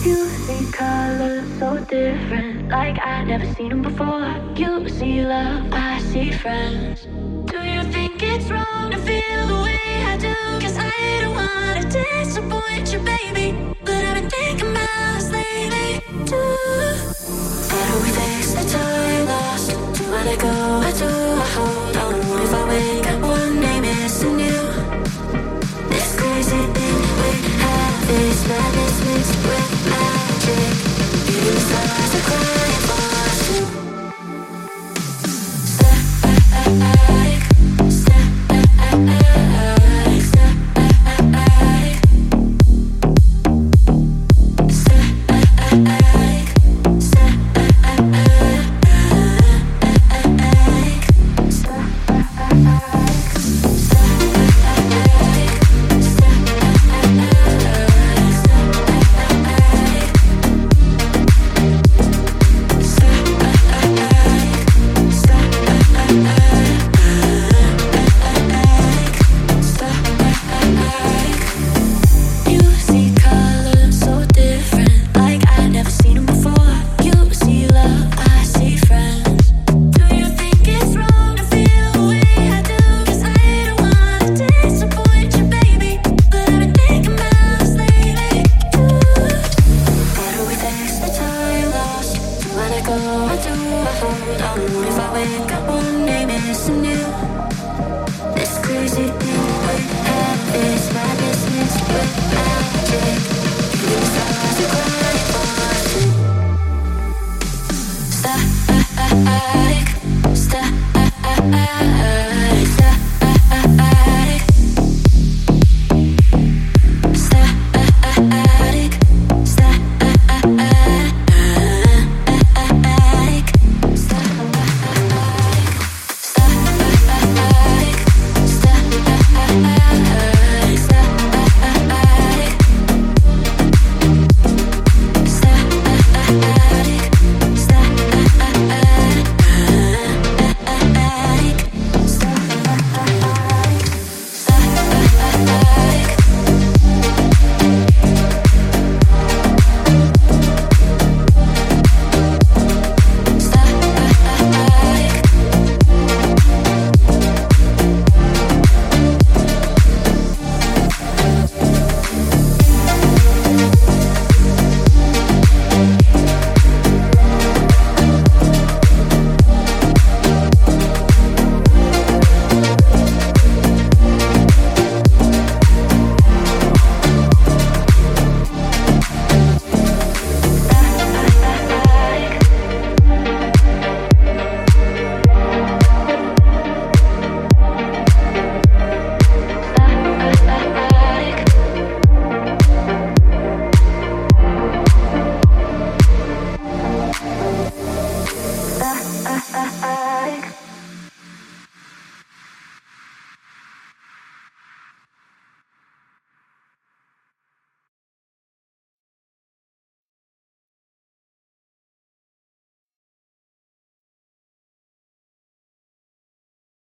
You see colors so different, like I've never seen them before. You see love, I see friends. Do you think it's wrong to feel the way I do? 'Cause I don't wanna disappoint you, baby, but I've been thinking about us lately too. How do we fix the time lost? Do I let go? I do.